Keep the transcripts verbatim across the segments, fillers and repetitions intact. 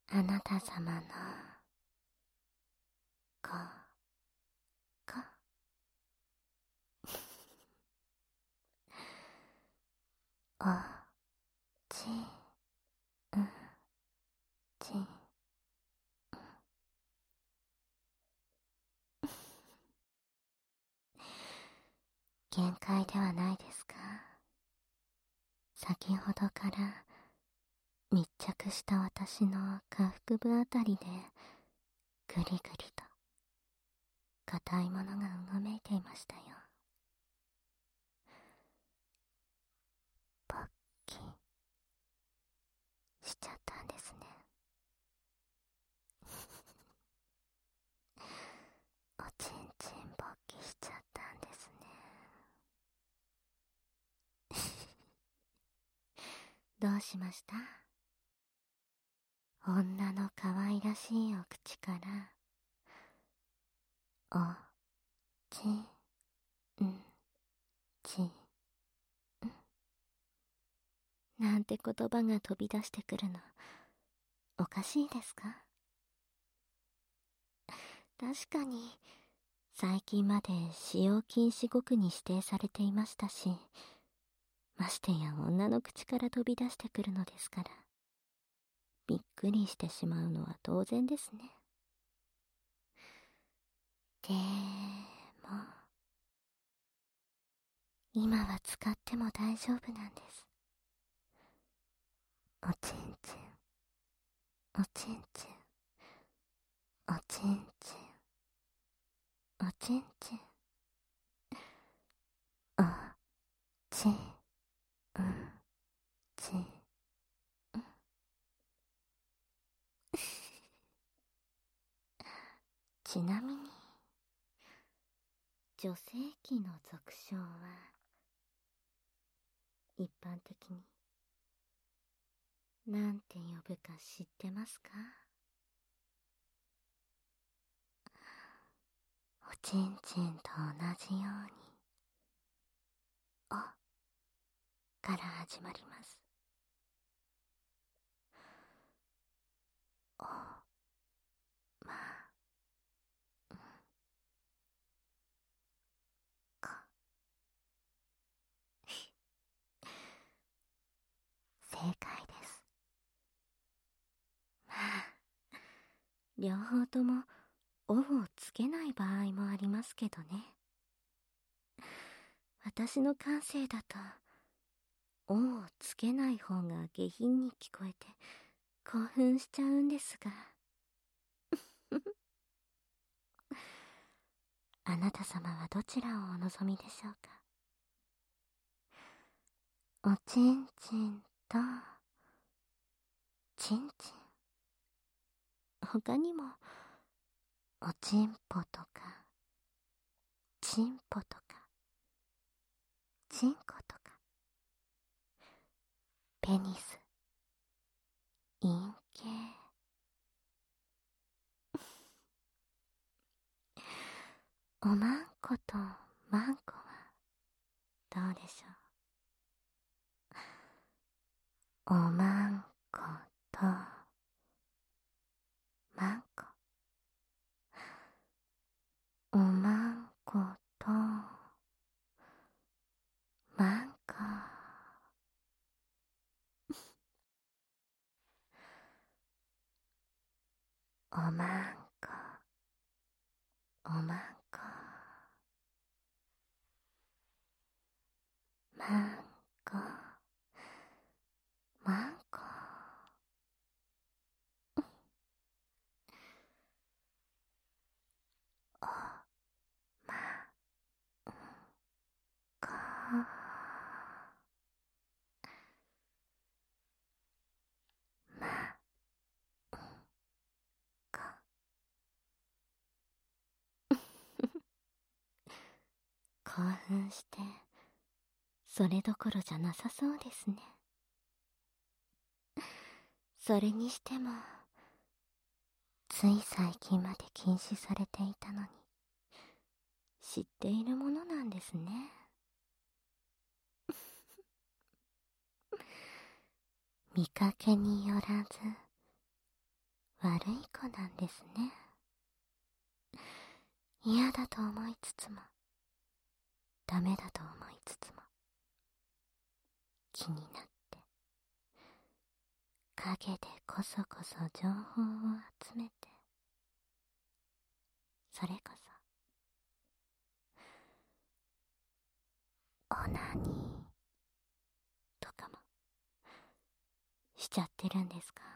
あなた様の子かおちんちん限界ではないですか。先ほどから密着した私の下腹部あたりでぐりぐりと硬いものがうごめいていましたよ。ポッキしちゃったんですね。おちんちんポッキしちゃったんですね。どうしました？女の可愛らしいお口からおちんちんなんて言葉が飛び出してくるのおかしいですか？確かに最近まで使用禁止語句に指定されていましたし、ましてや女の口から飛び出してくるのですから、びっくりしてしまうのは当然ですね。でも、今は使っても大丈夫なんです。おちんちん、おちんちん、おちんちん、おちんちん、おちんちん。ちなみに、女性器の俗称は、一般的に、なんて呼ぶか知ってますか？おちんちんと同じように、おから始まります。お、ま、か。正解です。まあ、両方とも、おをつけない場合もありますけどね。私の感性だと、おをつけない方が下品に聞こえて、興奮しちゃうんですが。あなた様はどちらをお望みでしょうか？おちんちんと、ちんちん。他にも、おちんぽとか、ちんぽとか、ちんことか、ペニス、陰茎。おまんことまんこは、どうでしょう？おまんこと、まんこ。おまんこと、まんこ。おまんこ、おまんこ。まんこ、まんこ。おまんこ、まんこ。興奮して、それどころじゃなさそうですね。それにしても、つい最近まで禁止されていたのに、知っているものなんですね。見かけによらず、 悪い子なんですね。嫌だと思いつつも、ダメだと思いつつも、気になって、陰でこそこそ情報を集めて、それこそ、オナニーとかも、しちゃってるんですか？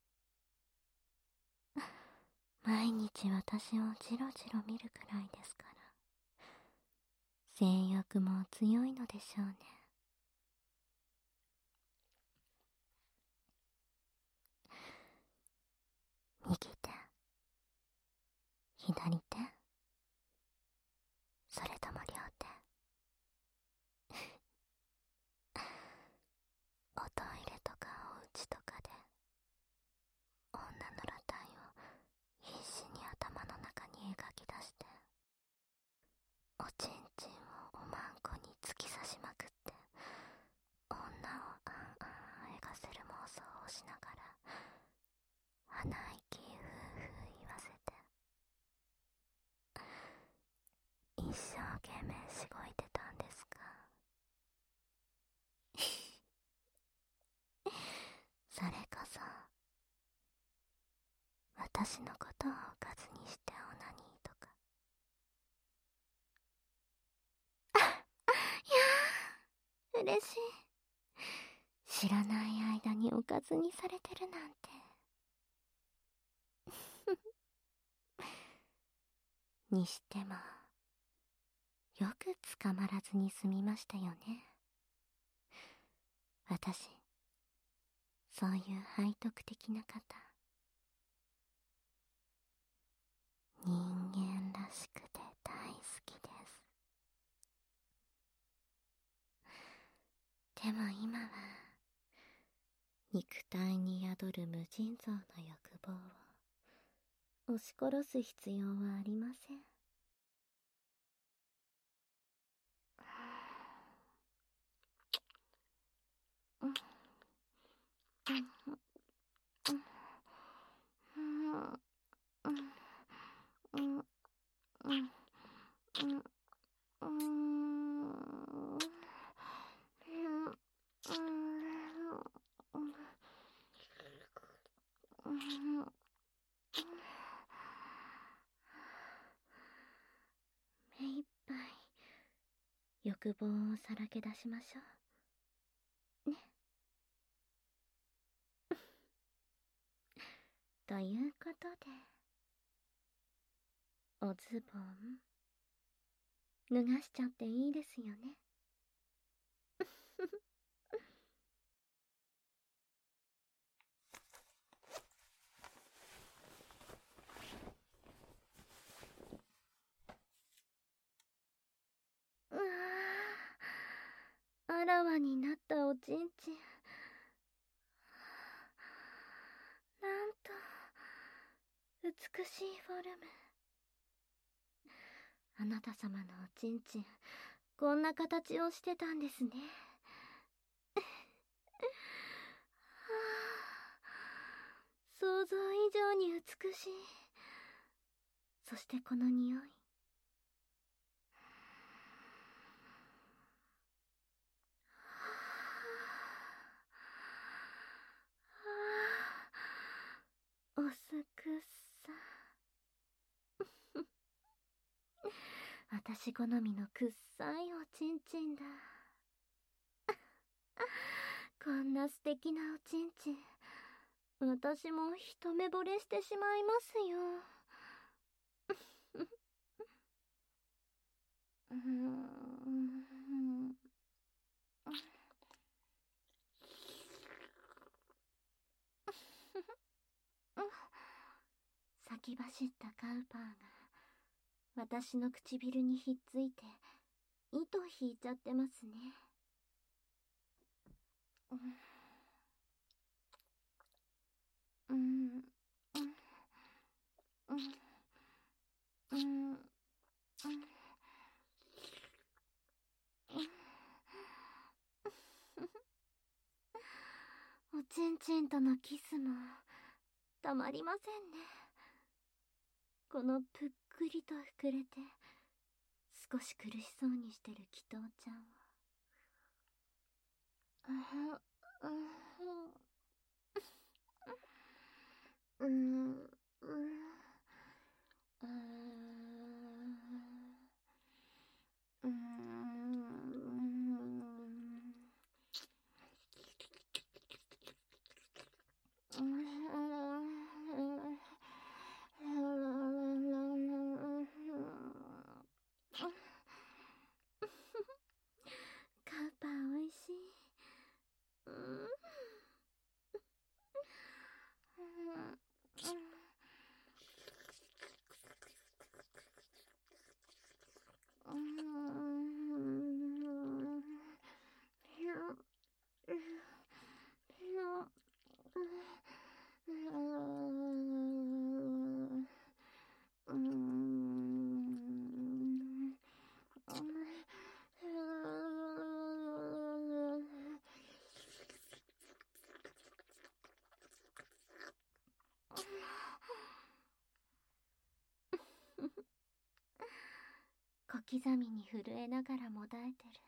毎日私をジロジロ見るくらいですから、性欲も強いのでしょうね。右手、左手、それとも両手。おトイレとかお家とかで、女の裸体を必死に頭の中に描き出して、おちんちんをおまんこに突き刺しまくって、女をあんあんあえがせる妄想をしながら、鼻息ふうふう言わせて、一生懸命しごいてたんですか？それこそ、私のことをおかずにしてオナニーとか。あ、いやー、嬉しい。知らない間におかずにされてるなんて。にしても、よく捕まらずに済みましたよね。私、そういう背徳的な方。人間らしくて大好きです。でも今は、肉体に宿る無尽蔵な欲望を押し殺す必要はありません。うん、目いっぱい欲望をさらけ出しましょうね。ということで、おズボン脱がしちゃっていいですよね。うわー、あらわになったおちんちん。なんと美しいフォルム。あなた様のおちんちん、こんな形をしてたんですね。想像以上に美しい。そしてこの匂い。おすくさ。私好みのくっさいおちんちんだ。こんな素敵なおちんちん、私も一目惚れしてしまいますよ。うーん、先走ったカウパーが私の唇にひっついて糸引いちゃってますね。うん、うん、うん、うん、うん、おちんちんとのキスもたまりませんね。このぷっくりと膨れて少し苦しそうにしてる祈祷ちゃんは。うーん、うーん、うーん、うーん。カッパーおいしい。うーん。小刻みに震えながらもだえてる。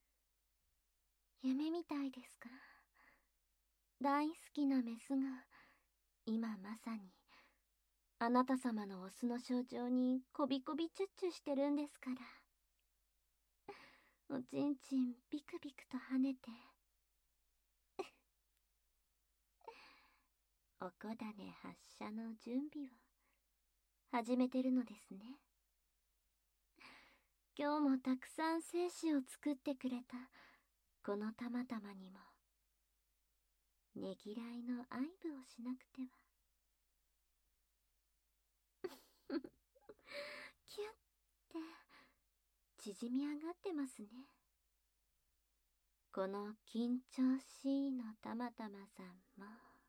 夢みたいですか？大好きなメスが今まさにあなた様のオスの象徴にこびこびチュッチュしてるんですから。おちんちんビクビクと跳ねておこだね発射の準備を始めてるのですね。今日もたくさん精子を作ってくれたこのたまたまにもねぎらいの愛撫をしなくては。キュッて縮み上がってますね。この緊張しいのたまたまさんも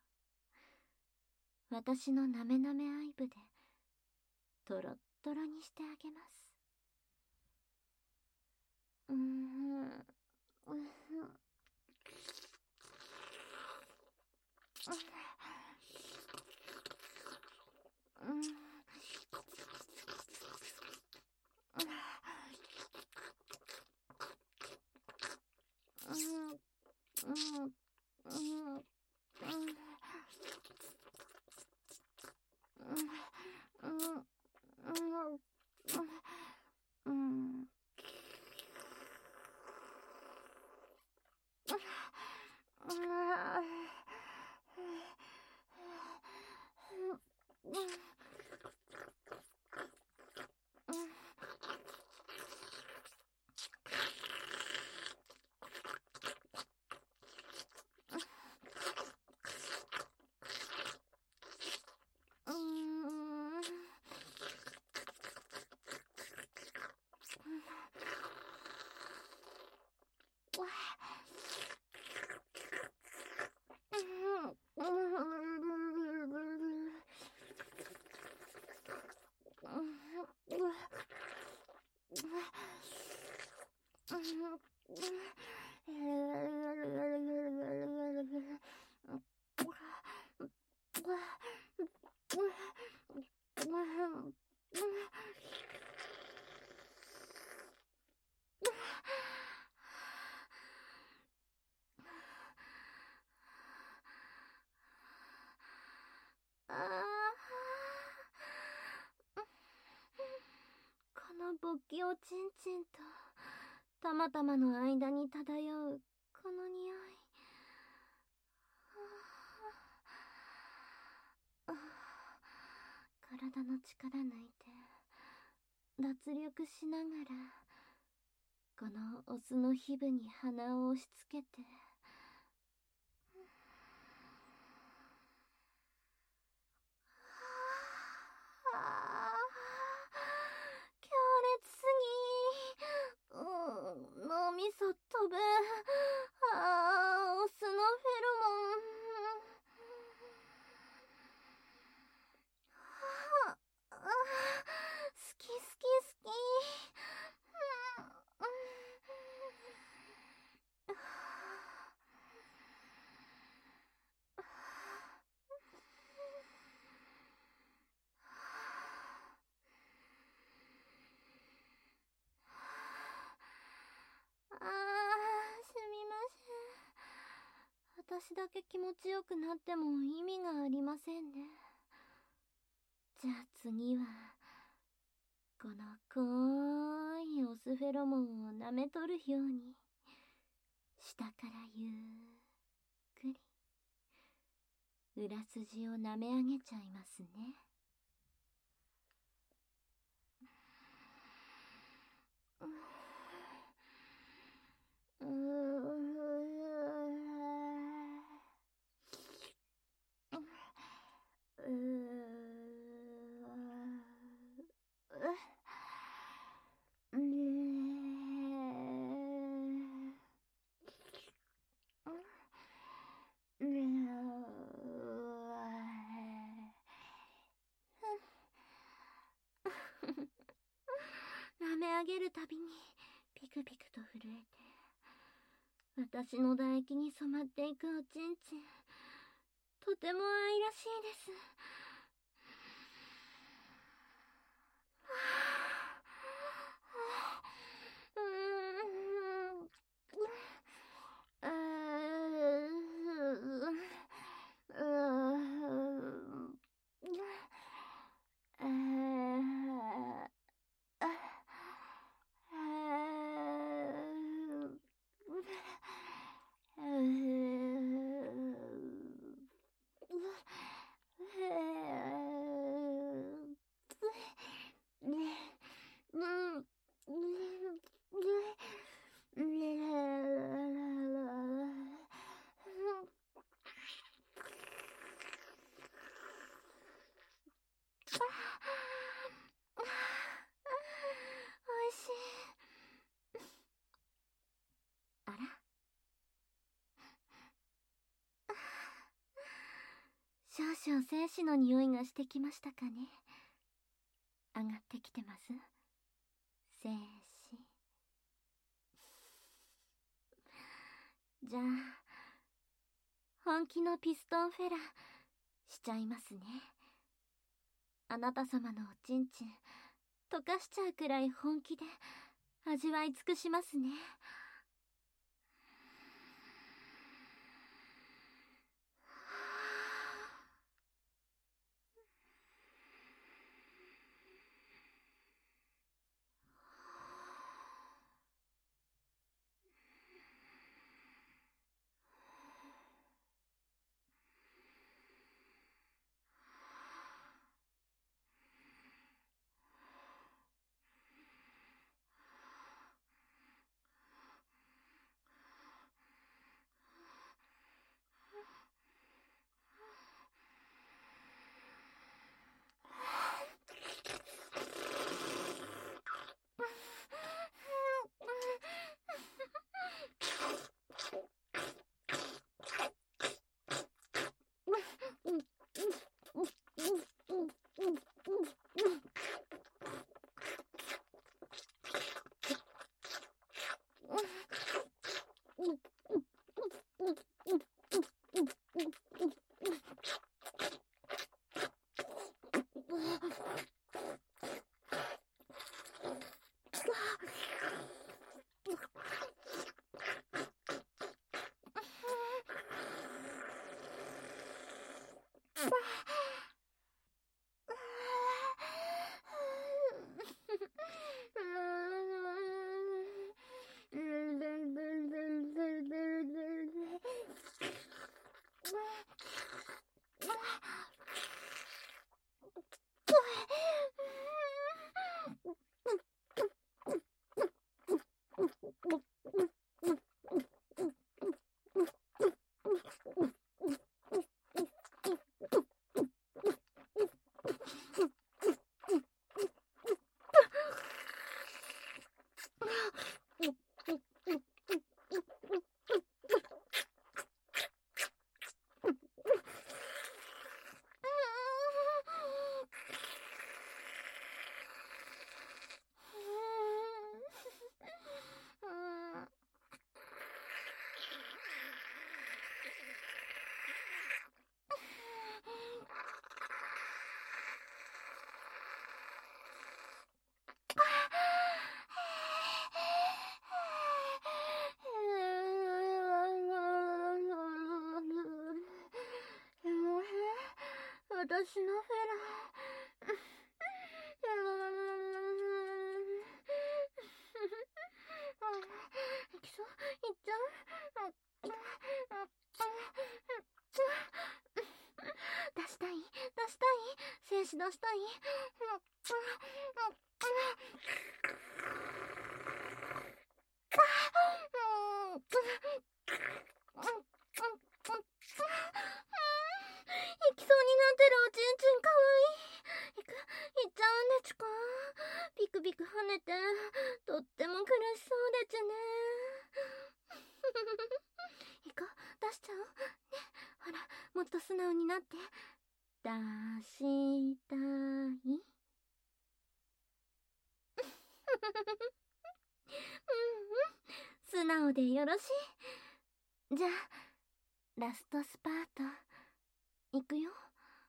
私のなめなめ愛撫でトロットロにしてあげます。うーん、うーん、うん、あー、この勃起おちんちんとたまたまの間に漂うこの匂い。あー、体の力抜いて脱力しながらこのオスの皮膚に鼻を押し付けて、ああ、強烈すぎ。うん、脳みそ飛ぶ。ああ、オスのフェロモン。ああ、好き好き好き。うん、うん、 私だけ気持ちよくなっても意味がありませんね。じゃあ次は、この濃いオスフェロモンを舐めとるように、下からゆっくり、裏筋を舐め上げちゃいますね。うーうう舐め上げるたびにピクピクと震えて、私の唾液に染まっていくおちんちん、とても愛らしいです。少々精子の匂いがしてきましたかね。上がってきてます？精子。じゃあ、本気のピストンフェラ、しちゃいますね。あなた様のおちんちん、溶かしちゃうくらい本気で味わい尽くしますね。 私のフェラ。いきそう、いっちゃう。出したい、出したい、精子出したい。行きそうになってるおちんちんかわいい。いく、いっちゃうんでちゅか。ビクビク跳ねて、とっても苦しそうでちゅね。いこ、出しちゃおう。ね、ほら、もっと素直になって。出したい。うんうん、素直でよろしい。じゃあ、ラストスパート、いくよ。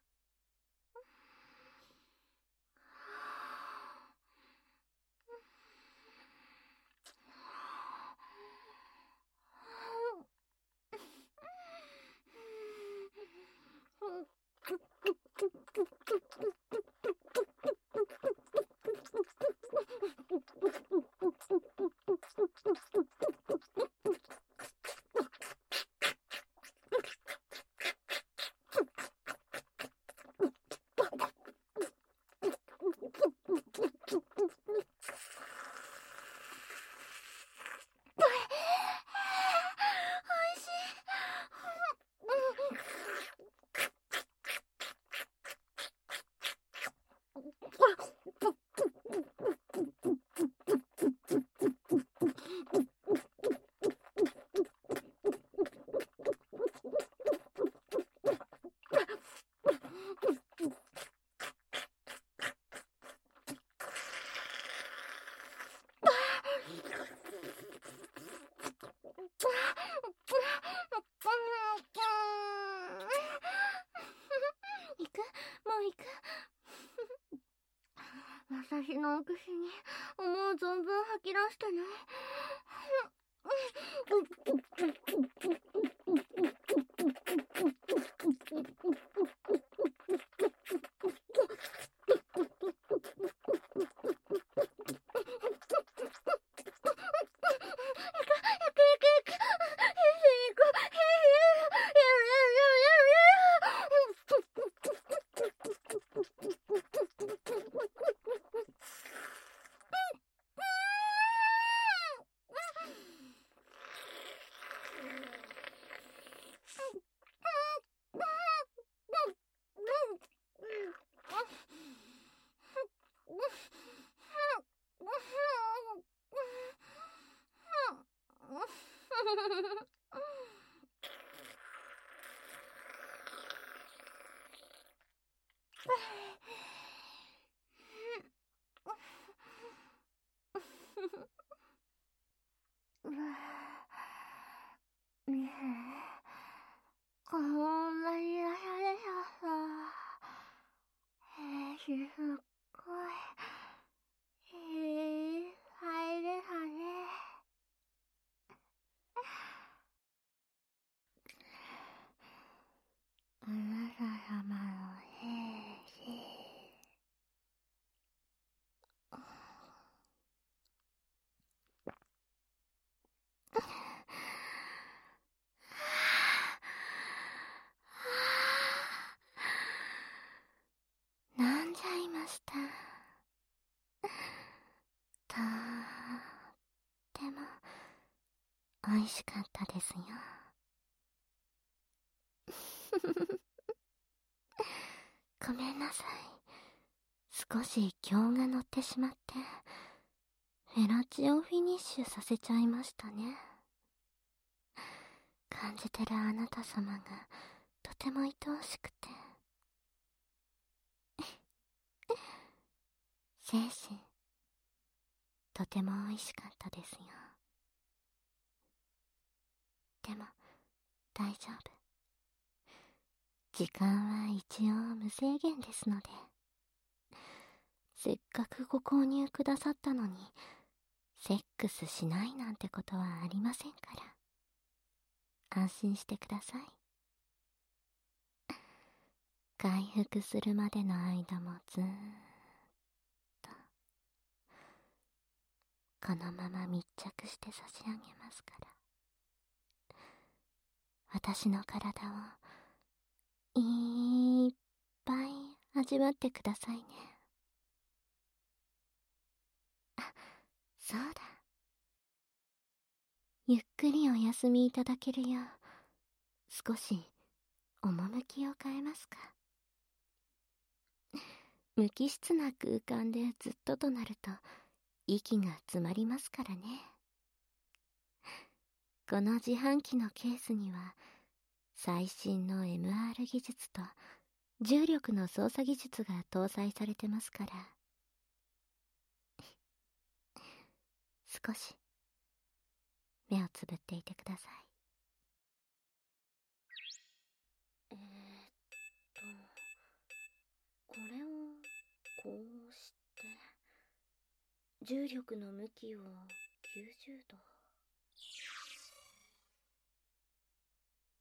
行く、もう行く。私のお口に思う存分吐き出してね。ねえ、こんなにいらっしゃれちゃった。えー、すっごい、いい入れたね。あなた様の兵士。飲んじゃいました。とっても美味しかったですよ。ごめんなさい。少し興が乗ってしまって、フェラチオフィニッシュさせちゃいましたね。感じてるあなた様がとても愛おしくて。精神、とても美味しかったですよ。でも、大丈夫。時間は一応無制限ですので。せっかくご購入くださったのに、セックスしないなんてことはありませんから。安心してください。 回復するまでの間もずーっとこのまま密着して差し上げますから、私の体をいっぱい味わってくださいね。あ、そうだ。ゆっくりお休みいただけるよう、少し趣を変えますか。無機質な空間でずっととなると息が詰まりますからね。この自販機のケースには最新の エムアール 技術と重力の操作技術が搭載されてますから、少し目をつぶっていてください。えーっとこれをこうして重力の向きをきゅうじゅうど